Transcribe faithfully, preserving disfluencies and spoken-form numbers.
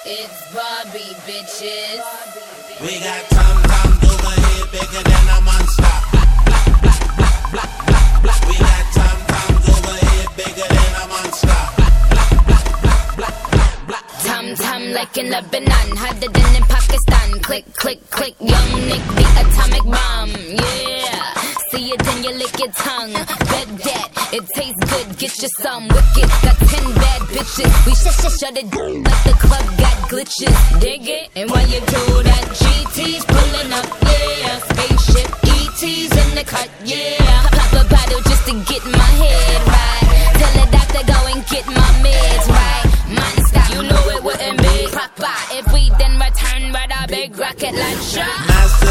It's Barbie, bitches. We got tom-toms over here bigger than a monster. Black, black, black, black, black, black. We got tom-toms over here bigger than a monster. Black, black, black, black, black, black. Tom-tom like in Lebanon, harder than in Pakistan. Click, click, click, young Nick, the atomic bomb. Yeah, see it then you lick your tongue. Bet that it tastes good, get you some wicked. Got ten bad bitches, we shut shut shut it down like the club got glitches. Dig it, and while you do that, G T's pulling up, yeah. Spaceship E T's in the cut, yeah. Pop a bottle just to get my head right. Tell the doctor go and get my meds right. Monster, you know it wouldn't be proper if we then return with a big rocket launcher.